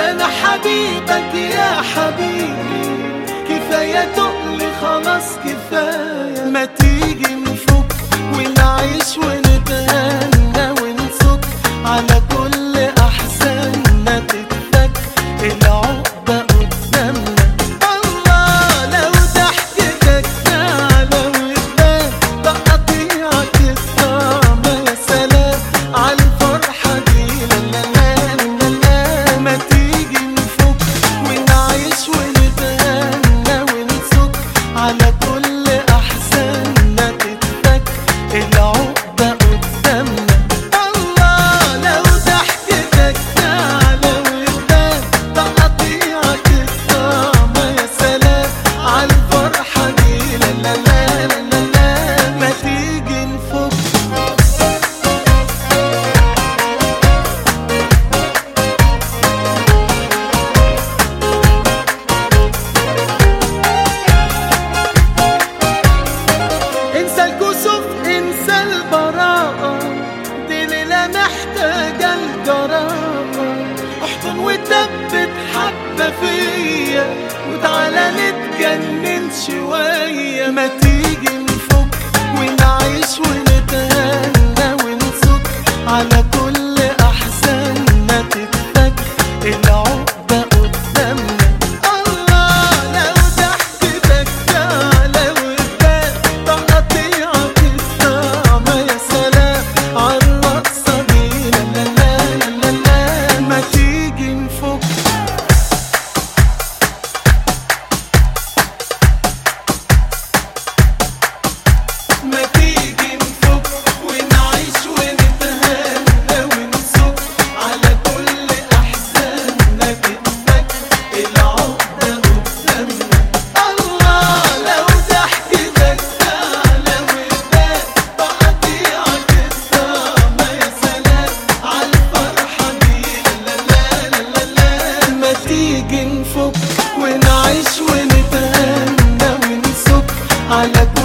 انا حبيبك يا حبيبي، كفاية تقلي خلاص كفاية. ما تيجي نفك ونعيش ونتهنى ونسك على كل احزاننا تتفك العقدة قدامنا. الله لو ضحكتك تعلى وتبان تقطيعك الطعم، يا سلام عالفرحة دي لا لا لا لا. ما تيجي نفك ونعيش ونتهنى ونسك على كل احزاننا تتفك العقدة قدامنا. الله لو ضحكتك تعلى وتبان تقطيعك الطعم، يا سلام عالفرحة دي لا لا لا لا لا. ما تيجي نفك انسى الكسوف انسى البراءة، دي ليلة محتاجة الجراءة. احضن وثبت حبة فيا وتعالى نتجنن شوية. ما تيجي نفك ونعيش ونتهنى ونسك على كل احزاننا تتفك العقدة قدامنا. الله لو ضحكتك تعلى وتبان تقطيعك الطعم، يا سلام عالرقصة دي لا لا لا لا لا. ما تيجي نفك ما تيجي نفك ونعيش ونتهنى ونسك على كل احزاننا تتفك العقدة قدامنا. الله لو ضحكتك تعلى وتبان تقطيعك الطعم، يا سلام عالفرحة دي لا لا لا لا. ما تيجي نفك ونعيش ونتهنى ونسك على